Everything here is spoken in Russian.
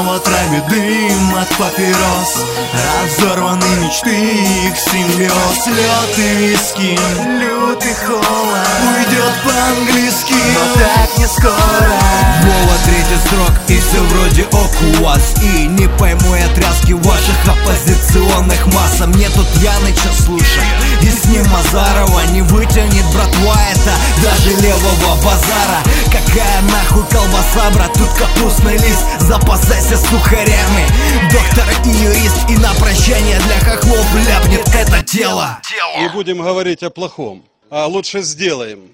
отраве дым от папирос, разорваны мечты, их симбиоз. Лед и виски, лютый холод уйдет по-английски, но так не скоро. Вова, третий строк, и все вроде ок у вас. И не пойму я тряски ваших оппозиционных масс. А мне тут Яныча слушай, и с ним Азарова не вытянет, братва, это даже левого базара. Какая нахуй колбаса, брат, тут капустный лист, запасайся сухарями. Доктор и юрист, и на прощание для хохлов ляпнет это тело. Не будем говорить о плохом, а лучше сделаем.